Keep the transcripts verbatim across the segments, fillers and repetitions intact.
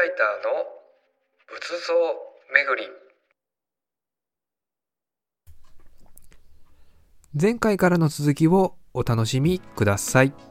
ライターの仏像巡り。 前回からの続きをお楽しみください。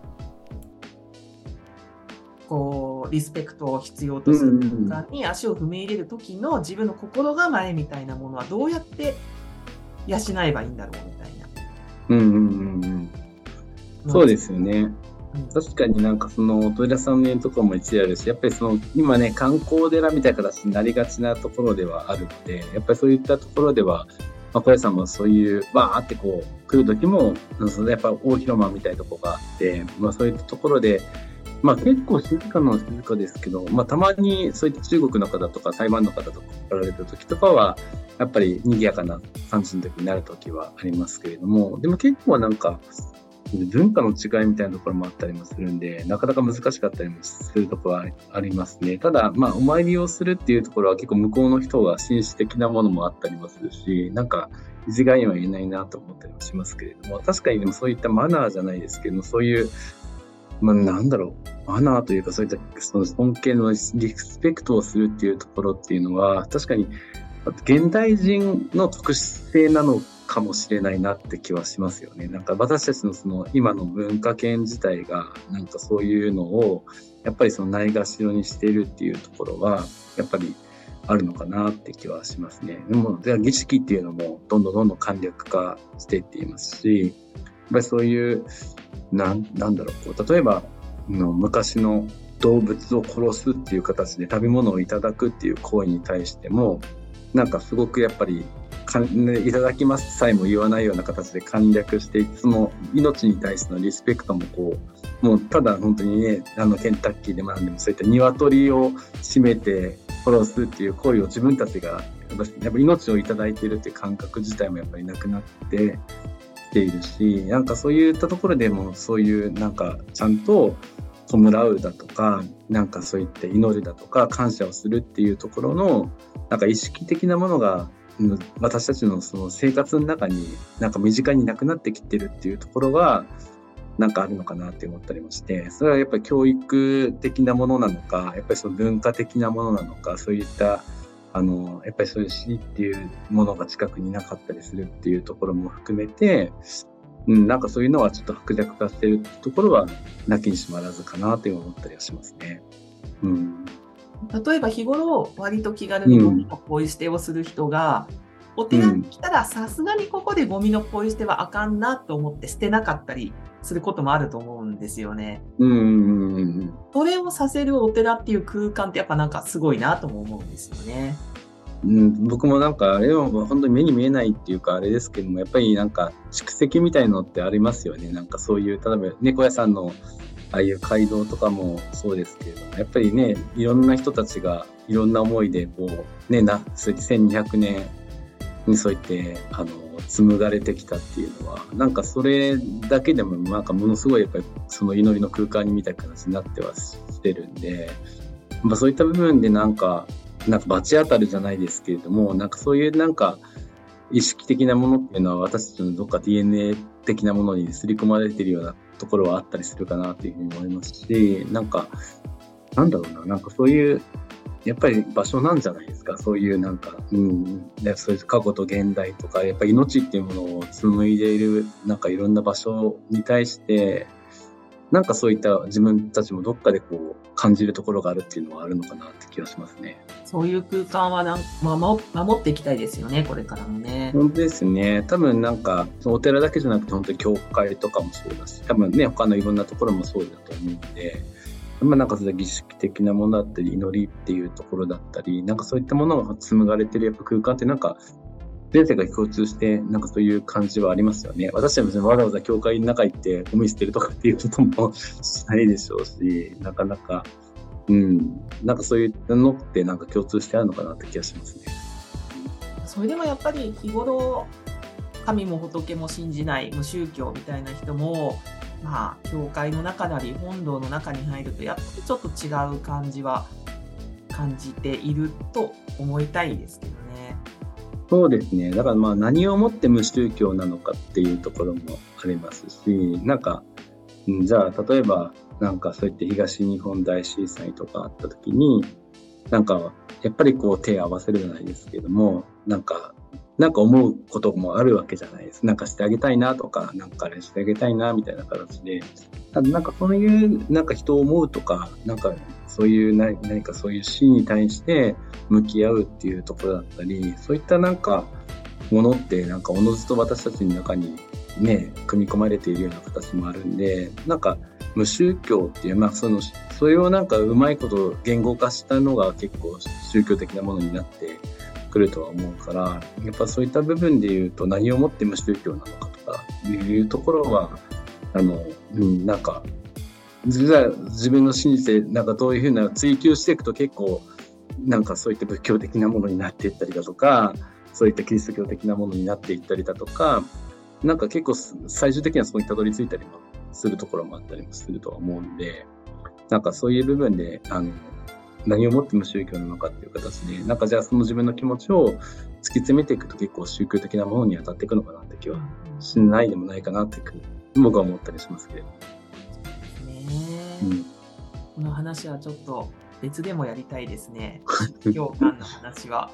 こうリスペクトを必要とする空間に足を踏み入れる時の自分の心構えみたいなものはどうやって養えばいいんだろうみたいな。 うんうんうんうん。そうですよね。 うん、 確かになんかそのお寺さんのところも一理あるし、やっぱりその今ね観光寺みたいな形になりがちなところではあるので、やっぱりそういったところでは、まあ、小屋さんもそういうバーってこう来る時もそのやっぱ大広間みたいなところがあって、まあ、そういったところで、まあ、結構静かな静かですけど、まあ、たまにそういった中国の方とか台湾の方とか来られた時とかはやっぱり賑やかな感じの時になる時はありますけれども、でも結構なんか文化の違いみたいなところもあったりもするんで、なかなか難しかったりもするところはありますね。ただ、まあ、お参りをするっていうところは結構向こうの人が紳士的なものもあったりもするし、なんか一概には言えないなと思ったりもしますけれども、確かにでもそういったマナーじゃないですけど、そういう、まあ、なんだろう、マナーというかそういったその尊敬のリスペクトをするっていうところっていうのは、確かに現代人の特殊性なのかもしれないなって気はしますよね。なんか私たちのその今の文化圏自体がなんかそういうのをやっぱりそのないがしろにしているっていうところはやっぱりあるのかなって気はしますね。でも儀式っていうのもどんどんどんどん簡略化していっていますし、やっぱりそういうなん、なんだろう、こう例えばの昔の動物を殺すっていう形で食べ物をいただくっていう行為に対してもなんかすごくやっぱりいただきますさえも言わないような形で簡略していつも命に対してのリスペクトもこうもうただ本当にねあのケンタッキーで学んでもそういった鶏を締めて殺すっていう行為を自分たちがやっぱ命をいただいているっていう感覚自体もやっぱりなくなってきているし、なんかそういったところでもそういうなんかちゃんと弔うだとかなんかそういった祈るだとか感謝をするっていうところのなんか意識的なものが私たちのその生活の中になんか身近になくなってきてるっていうところがなんかあるのかなって思ったりもして、それはやっぱり教育的なものなのかやっぱりその文化的なものなのか、そういったあのやっぱりそういう死っていうものが近くになかったりするっていうところも含めて、うん、なんかそういうのはちょっと薄弱化してるところはなきにしもあらずかなと思ったりはしますね。うん、 例えば日頃割と気軽にゴミのポイ捨てをする人が、うん、お寺に来たらさすがにここでゴミのポイ捨てはあかんなと思って捨てなかったりすることもあると思うんですよね。 うんうんうん、 それをさせるお寺っていう空間ってやっぱなんかすごいなとも思うんですよね。 うん、僕もなんかあれは本当に目に見えないっていうかあれですけども、やっぱりなんか蓄積みたいのってありますよね。なんかそういう例えば猫屋さんのああいう街道とかもそうですけれども、やっぱりねいろんな人たちがいろんな思いでこうねなそうやってせんにひゃくねんにそう言ってあの紡がれてきたっていうのはなんかそれだけでもなんかものすごいやっぱりその祈りの空間にみたいな形になってはしてるんで、まあ、そういった部分でなんかなんか罰当たるじゃないですけれども、なんかそういうなんか意識的なものっていうのは私たちのどっか ディーエヌエー 的なものに刷り込まれているようなところはあったりするかなというふうに思いますし、なんかなんだろうな、なんかそういうやっぱり場所なんじゃないですか。そういうなんか、うん、そういう過去と現代とかやっぱり命っていうものを紡いでいるなんかいろんな場所に対してなんかそういった自分たちもどっかでこう感じるところがあるっていうのはあるのかなって気がしますね。 そういう空間はなん守守っていきたいですよね、これからもね。 本当ですね。多分なんかお寺だけじゃなくて本当に教会とかもそうだし、多分ね他のいろんなところもそうだと思うので、まあ、なんかそういう儀式的なものだったり祈りっていうところだったり、なんかそういったものが紡がれてるやっぱ空間ってなんか全世界共通してなんかそういう感じはありますよね。私は別にわざわざ教会の中行ってゴミ捨てるとかっていうこともしないでしょうし、なかなか、うん、なんかそういうのってなんか共通してあるのかなって気がしますね。 それでもやっぱり日頃神も仏も信じない無宗教みたいな人も、まあ教会の中なり本堂の中に入るとやっぱりちょっと違う感じは感じていると思いたいですけどね。 そうですね。だからまあ何をもって無宗教なのかっていうところもありますし、なんか、じゃあ例えばなんかそういって東日本大震災とかあった時に、 なんか、やっぱりこう手を合わせるじゃないですけども、なんか、なんか思うこともあるわけじゃないです。なんかしてあげたいなとか、なんかあれしてあげたいなみたいな形で、ただなんかそういうなんか人を思うとか、なんかそういう何何かそういう死に対して向き合うっていうところだったり、そういったなんかものってなんかおのずと私たちの中にね、組み込まれているような形もあるんで、なんか無宗教っていう、まあその、それをなんかうまいこと言語化したのが結構宗教的なものになってくるとは思うから、やっぱそういった部分で言うと何をもって無宗教なのかとかいうところは、あの、うん、なんか、自分の信じて、なんかどういうふうな追求していくと結構、なんかそういった仏教的なものになっていったりだとか、そういったキリスト教的なものになっていったりだとか、なんか結構最終的にはそこにたどり着いたりもするところもあったりもするとは思うんで、なんかそういう部分で、あの、何をもって無宗教なのかっていう形で、なんかじゃあその自分の気持ちを突き詰めていくと結構宗教的なものに当たっていくのかなって気はしないでもないかなって僕は思ったりしますけれど。 ねうん、 この話はちょっと別でもやりたいですね。宗教観の話は。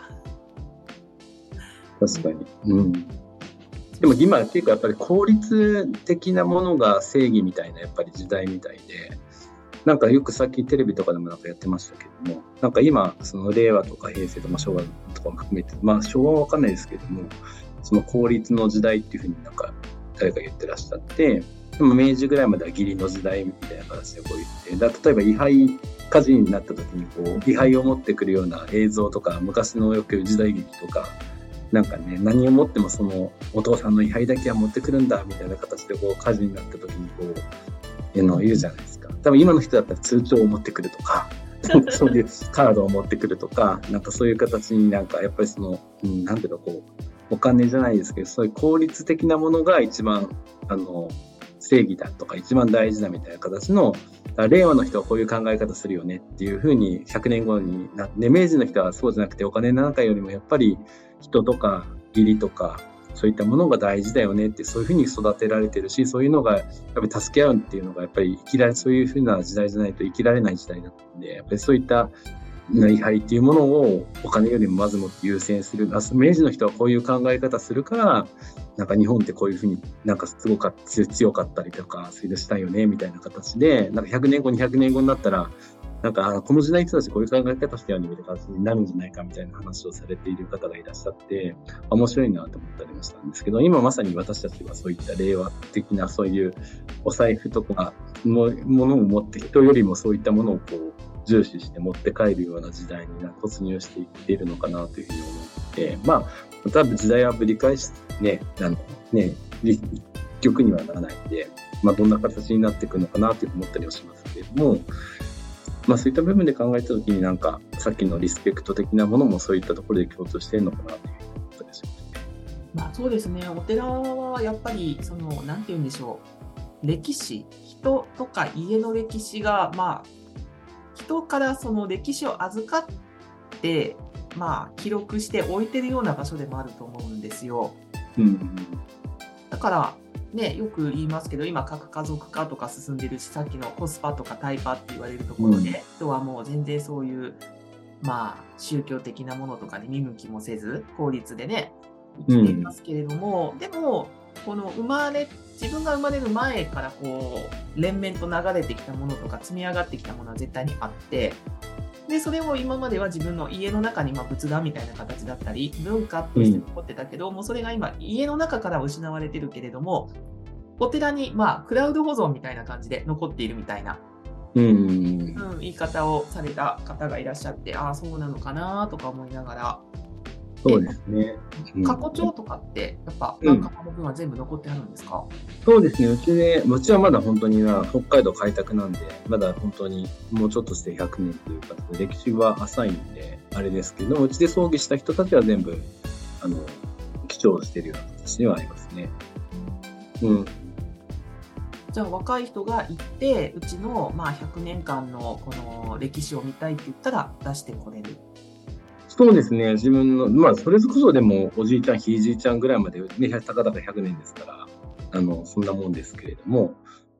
確かに。うん。でも今結構やっぱり効率的なものが正義みたいなやっぱり時代みたいで、なんかよくさっきテレビとかでもなんかやってましたけども、なんか今その令和とか平成とか昭和とかも含めて、まあ昭和はわかんないですけども、その効率の時代っていうふうになんか誰か言ってらっしゃって、でも明治ぐらいまでは義理の時代みたいな形でこう言って、だ例えば位牌火事になった時にこう位牌を持ってくるような映像とか、昔のよく時代劇とか、なんかね、何をもってもそのお父さんの位牌だけは持ってくるんだみたいな形でこう火事になった時にこういうのを言うじゃないですか。多分今の人だったら通帳を持ってくるとかそういうカードを持ってくるとか、なんかそういう形になんかやっぱりその、うん、なんていうのこうお金じゃないですけど、そういう効率的なものが一番あの正義だとか一番大事だみたいな形の、令和の人はこういう考え方するよねっていうふうにひゃくねんごになって、明治の人はそうじゃなくてお金なんかよりもやっぱり人とか義理とかそういったものが大事だよねって、そういうふうに育てられてるし、そういうのがやっぱり助け合うっていうのがやっぱり生きられ、そういうふうな時代じゃないと生きられない時代だったんで、やっぱりそういった位牌っていうものをお金よりもまずもって優先する。明治の人はこういう考え方するから、なんか日本ってこういうふうになんかすごか強かったりとか、それでしたよねみたいな形で、なんかひゃくねんご、にひゃくねんごになったら、なんかこの時代の人たちこういう考え方したよねみたいな形になるんじゃないかみたいな話をされている方がいらっしゃって、面白いなと思ったりもしたんですけど、今まさに私たちはそういった令和的なそういうお財布とかのものを持って人よりもそういったものをこう重視して持って帰るような時代に突入していっているのかなというふうに思って、まあ多分時代はぶり返しね、あのね一極にはならないんで、まあどんな形になっていくのかなというふうに思ったりはしますけれども。まあそういった部分で考えたときになんかさっきのリスペクト的なものもそういったところで共通しているのかなというふうに思ったりしますね。 まあそうですね。お寺はやっぱりそのなんて言うんでしょう。歴史、人とか家の歴史がまあ人からその歴史を預かってまあ記録して置いてるような場所でもあると思うんですよ。 うん、 だからね、よく言いますけど、今核家族化とか進んでるし、さっきのコスパとかタイパって言われるところで、うん、人はもう全然そういうまあ宗教的なものとかに見向きもせず効率でね生きていますけれども、うん、でもこの生まれ自分が生まれる前からこう連綿と流れてきたものとか積み上がってきたものは絶対にあって、でそれを今までは自分の家の中にまあ仏壇みたいな形だったり文化として残ってたけど、うん、もうそれが今家の中から失われてるけれども、お寺にまあクラウド保存みたいな感じで残っているみたいな、 うんうんうん、言い方をされた方がいらっしゃって、ああそうなのかなとか思いながら。 そうですね。 過去帳とかってやっぱ何かの分は全部残ってあるんですか？ うん、そうですね。うちで、うちはまだ本当にな北海道開拓なんで、まだ本当にもうちょっとしてひゃくねんというか歴史は浅いんであれですけど、うちで葬儀した人たちは全部あの記帳しているような形ではありますね。うん。 じゃあ若い人が行ってうちのまあひゃくねんかんのこの歴史を見たいって言ったら出してこれる？ そうですね。自分の、まあ、それこそでも、おじいちゃん、ひいじいちゃんぐらいまで、ね、たかだかひゃくねんですから、あの、そんなもんですけれども、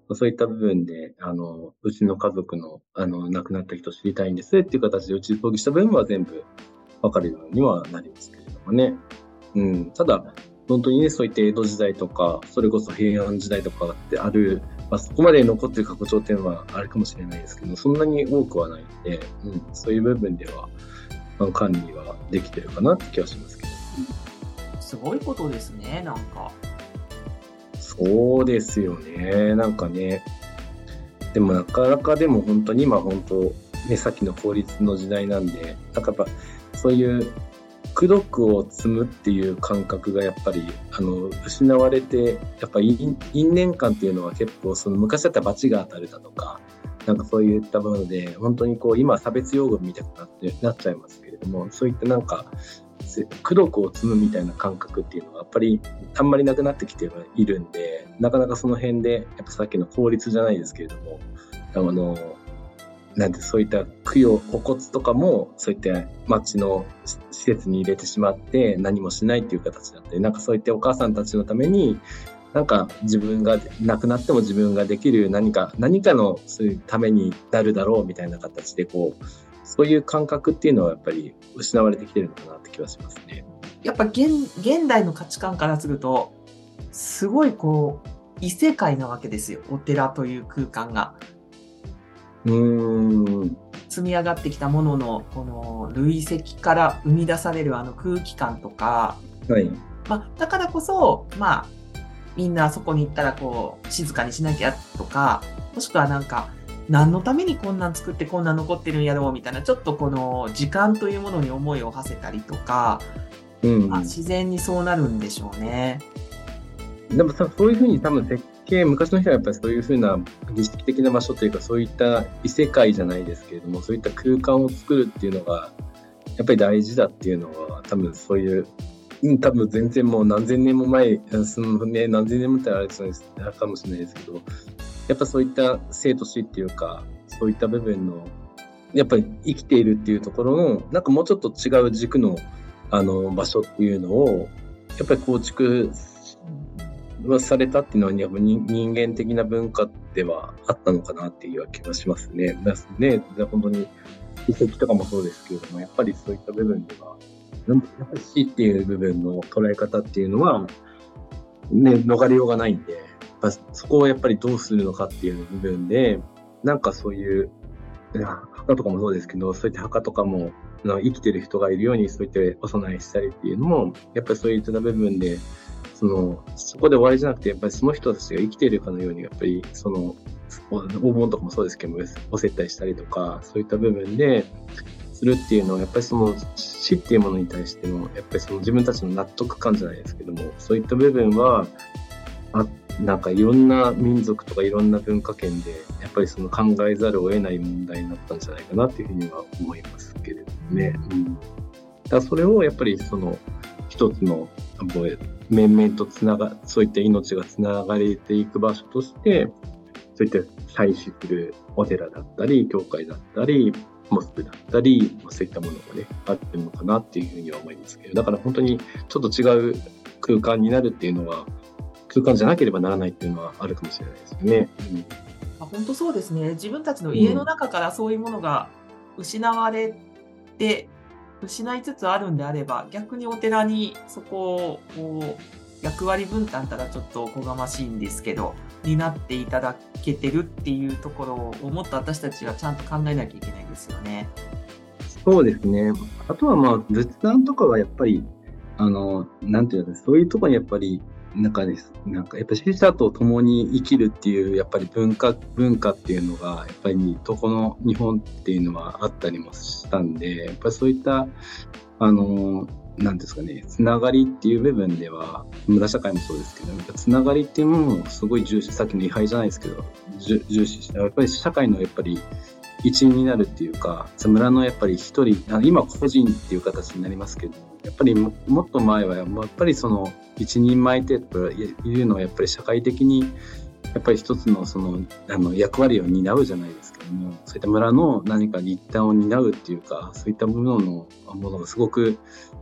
そういった部分で、あの、うちの家族の、あの、亡くなった人知りたいんですっていう形でうちで葬儀した部分は全部わかるようにはなりますけれどもね。うん。ただ、本当にね、そういった江戸時代とか、それこそ平安時代とかってある、まあ、そこまで残っている過去帳っていうのはあるかもしれないですけど、そんなに多くはないので、うん、そういう部分では、まあ、管理はできてるかなって気はしますけど。 うん、すごいことですね、なんか。 そうですよね。なんかね。でもなかなかでも本当に今本当、ね、さっきの法律の時代なんで、なんかやっぱそういう功徳を積むっていう感覚がやっぱりあの失われて、やっぱ因縁感っていうのは結構その昔だったら罰が当たるだとか、なんかそういったもので、本当にこう今差別用語みたいになってなっちゃいますけれども、そういったなんか功徳を積むみたいな感覚っていうのはやっぱりあんまりなくなってきてはいるんで、なかなかその辺でやっぱさっきの法律じゃないですけれども、あのなんてそういった供養お骨とかもそういった町の施設に入れてしまって何もしないっていう形だったり、なんかそういったお母さんたちのためになんか自分が亡くなっても自分ができる何か何かのそういうためになるだろうみたいな形でこうそういう感覚っていうのはやっぱり失われてきてるのかなって気はしますね。 やっぱ 現, 現代の価値観からするとすごいこう異世界なわけですよ、お寺という空間が。 うーん積み上がってきたもののこの累積から生み出されるあの空気感とか、 はいまあ、だからこそ、まあ、みんなそこに行ったらこう静かにしなきゃとか、もしくはなんか何のためにこんなん作ってこんなん残ってるんやろうみたいな、ちょっとこの時間というものに思いを馳せたりとか、 うんまあ、自然にそうなるんでしょうね。 でもさそういうふうに多分設計昔の人はやっぱりそういうふうな儀式的な場所というかそういった異世界じゃないですけれども、そういった空間を作るっていうのがやっぱり大事だっていうのは多分そういううん多分全然もう何千年も前その、ね、何千年もってあれかもしれないですけど、やっぱそういった生と死っていうかそういった部分のやっぱり生きているっていうところのなんかもうちょっと違う軸のあの場所っていうのをやっぱり構築はされたっていうのはやっぱ人間的な文化ではあったのかなっていう気がしますね。だね本当に遺跡とかもそうですけれども、やっぱりそういった部分ではやっぱり死っていう部分の捉え方っていうのは、ね、逃れようがないんで、やっぱそこをやっぱりどうするのかっていう部分で、なんかそういう墓とかもそうですけど、そういった墓とかも生きてる人がいるようにそういったお供えしたりっていうのもやっぱりそういった部分でそのそこで終わりじゃなくて、やっぱりその人たちが生きているかのようにやっぱりそのお盆とかもそうですけどもお接待したりとかそういった部分でするっていうのはやっぱりその死っていうものに対してのやっぱりその自分たちの納得感じゃないですけども、そういった部分はあなんかいろんな民族とかいろんな文化圏でやっぱりその考えざるを得ない問題になったんじゃないかなっていうふうには思いますけれどもね。うん、だからそれをやっぱりその一つの面々とつながそういった命がつながれていく場所としてそういった祭祀するお寺だったり教会だったりモスクだったりそういったものがねあってるのかなっていうふうには思いますけど、だから本当にちょっと違う空間になるっていうのは空間じゃなければならないっていうのはあるかもしれないですよね。うん、 あ本当そうですね。自分たちの家の中からそういうものが失われて、うん、失いつつあるんであれば、逆にお寺にそこをこう役割分担たらちょっとおこがましいんですけどになっていただけてるっていうところをもっと私たちはちゃんと考えなきゃいけないですよね。 そうですね。あとはまあ仏壇とかはやっぱりあのなんていうのそういうところにやっぱりなんかですなんかやっぱり死者と共に生きるっていうやっぱり文化文化っていうのがやっぱりどこの日本っていうのはあったりもしたんで、やっぱりそういったあのなんですかねつながりっていう部分では村社会もそうですけど、やっぱつながりっていうものをすごい重視、さっきの位牌じゃないですけど重視して、やっぱり社会のやっぱり一員になるっていうか、村のやっぱり一人今個人っていう形になりますけど、やっぱり も, もっと前はやっぱりその一人前っていうのはやっぱり社会的にやっぱり一つ の, そのあの役割を担うじゃないですけども、そういった村の何か一端を担うっていうか、そういったもののものがすごく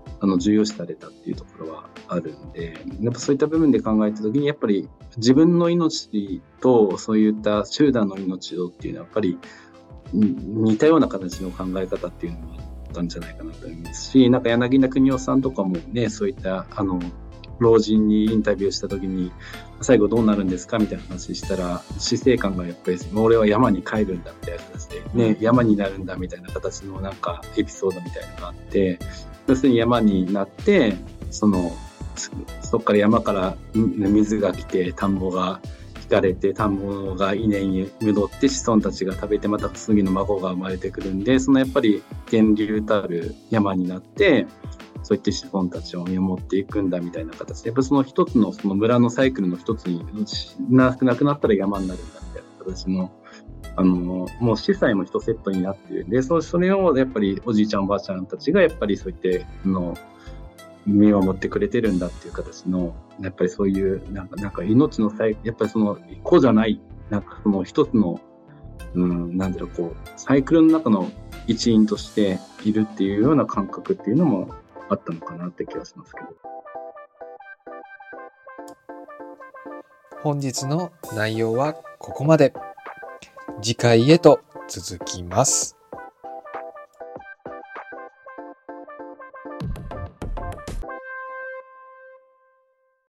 あの重要視されたっていうところはあるんで、やっぱそういった部分で考えたときに、やっぱり自分の命とそういった集団の命をっていうのはやっぱり似たような形の考え方っていうのがあったんじゃないかなと思いますし、なんか柳田邦夫さんとかもね、そういったあの老人にインタビューしたときに、最後どうなるんですかみたいな話したら、死生観がやっぱり俺は山に帰るんだみたいな形でね、山になるんだみたいな形のなんかエピソードみたいなのがあって、要するに山になって、そのそこから山から水が来て、田んぼが引かれて、田んぼが稲に戻って子孫たちが食べて、また次の孫が生まれてくるんで、そのやっぱり源流たる山になって、そういった子孫たちを見守っていくんだみたいな形で、やっぱりその一つのその村のサイクルの一つになくなったら山になるんだみたいな形の、あのもう司祭も一セットになっているんで、そそれをやっぱりおじいちゃんおばあちゃんたちがやっぱりそういっての見守ってくれてるんだっていう形の、やっぱりそういうなんかなんか命のサイクル、やっぱりその個じゃない、なんかその一つの、うん、なんだろう、こうサイクルの中の一員としているっていうような感覚っていうのもあったのかなって気がしますけど。 本日の内容はここまで。次回へと続きます。